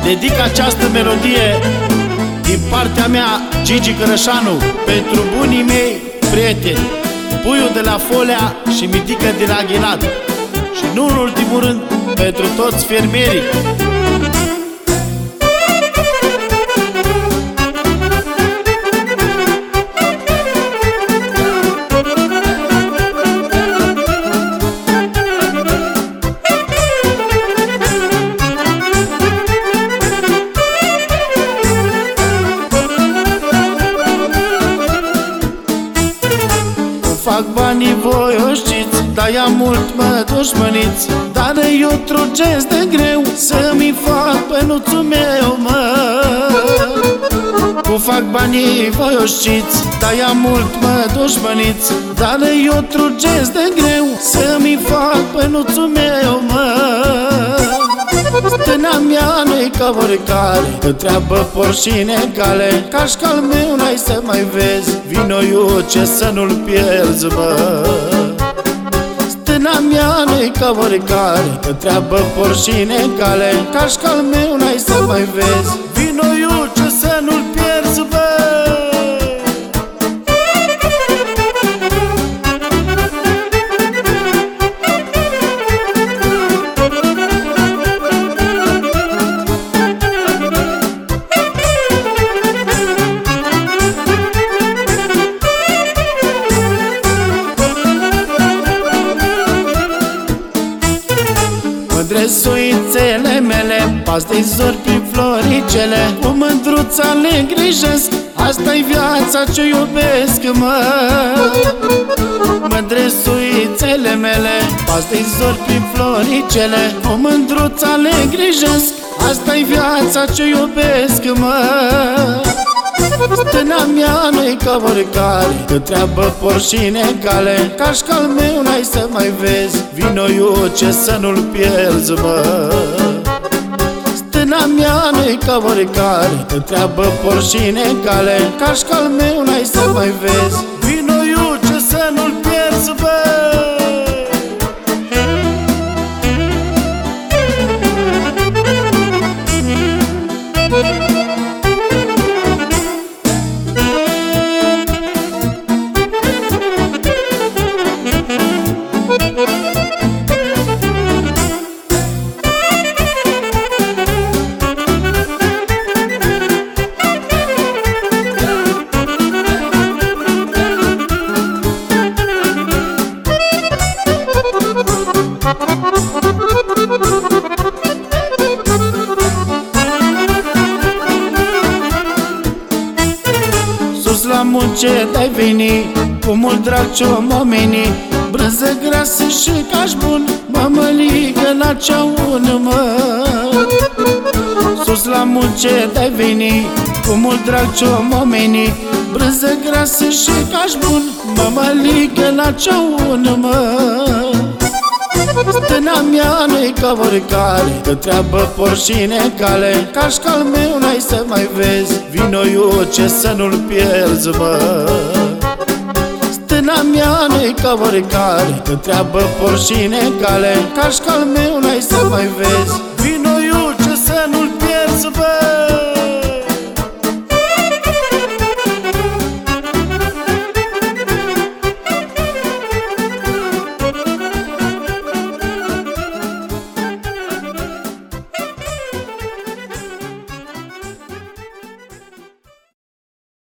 Dedic această melodie din partea mea, Gigi Cărășanu, pentru bunii mei prieteni, Puiu de la Folea și Mitică din Aghinat. Și nu în ultimul rând, pentru toți fermierii. Fac banii, voi o știți, dar ea mult mă dușmăniți. Dar eu trugesc de greu să-mi fac bănuțul meu, mă. Cum fac banii, voi o știți, dar ea mult mă dușmăniți. Dar eu trugesc de greu să-mi fac bănuțul meu, mă. Stâna mea nu-i ca oricare, întreabă porșine cale. Cașcal meu n-ai să mai vezi, vino eu ce să nu-l pierzi, mă. Stâna mea nu-i ca oricare, întreabă porșine cale. Cașcal meu n-ai să mai vezi, vino eu ce să nu-l pierzi, mă. Dresuițele mele, pas-de zori prin floricele, cu mândruța le îngrijesc, asta-i viața ce iubesc, mă. Mândresuițele mele, pas-de zori prin floricele, cu mândruța le îngrijesc, asta-i viața ce iubesc, mă. Stâna mea nu-i ca oricare, întreabă porșine cale. Cașcal meu n-ai să mai vezi, vino eu ce să nu-l pierzi, mă. Stâna mea nu-i ca oricare, întreabă porșine cale. Cașcal meu n-ai să mai vezi, vino eu ce să nu-l pierzi, mă. La munce de-ai veni, cu mult drag ce-o momeni, brânză grasă și caș bun, mămăligă la ceaun, mă. Sus la munce de-ai veni, cu mult drag ce-o momeni, brânză grasă și caș bun, mămăligă la ceaun, mă. Stâna mea nu-i ca oricare, întreabă porșine cale. Cașcal meu n-ai să mai vezi, vino eu ce să nu-l pierzi, mă. Stâna mea nu-i ca oricare, întreabă porșine cale. Cașcal meu n-ai să mai vezi,